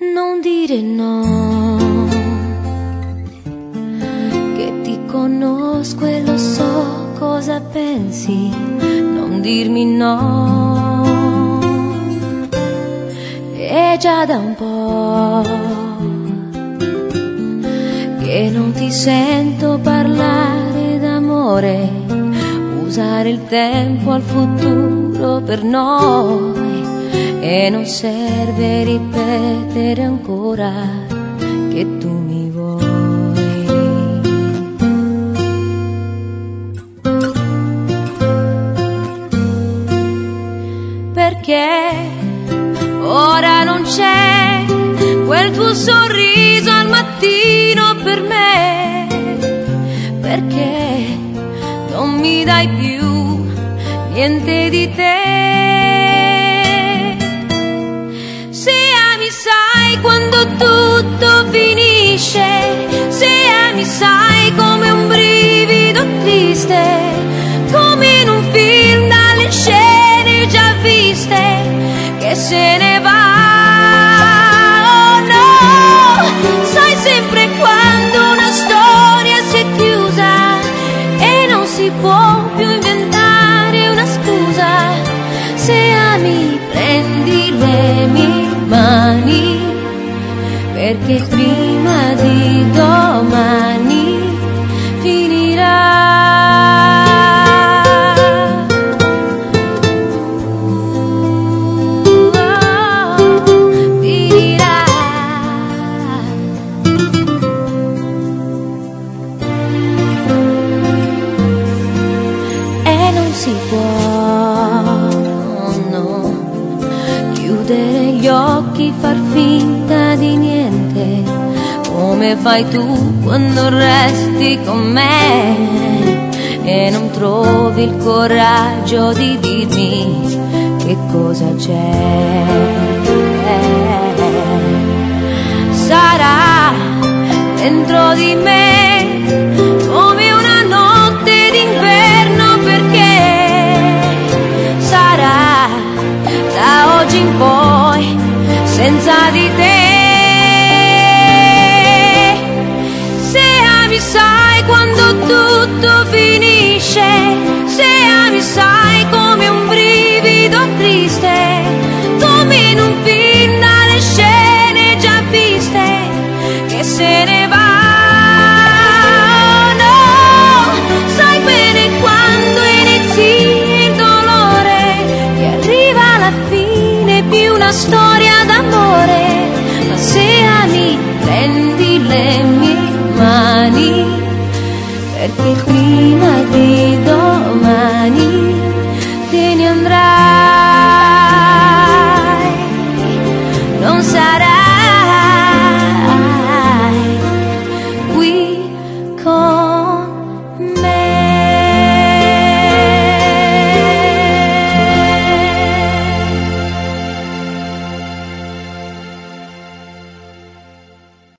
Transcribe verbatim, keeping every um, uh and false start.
Non dire no, che ti conosco e lo so cosa pensi. Non dirmi no, è già da un po' che non ti sento parlare d'amore. Usare il tempo al futuro per noi, e non serve ripetere ancora che tu mi vuoi. Perché ora non c'è quel tuo sorriso al mattino per me? Perché non mi dai più niente di te? Se ami sai quando tutto finisce, se ami sai come un brivido triste, come in un film dalle scene già viste, che se ne va. Oh no, sai sempre quando una storia si è chiusa e non si può più inventare una scusa. Se ami prendi le mie mani, perché prima di domani finirà. Si può, no, chiudere gli occhi, far finta di niente, come fai tu quando resti con me e non trovi il coraggio di dirmi che cosa c'è. Sarà dentro di me come una notte d'inverno, perché sarà da oggi in poi senza di te. Se ami sai quando tutto finisce, se ami sai come un brivido triste, come in un film dalle scene già viste, che se ne va.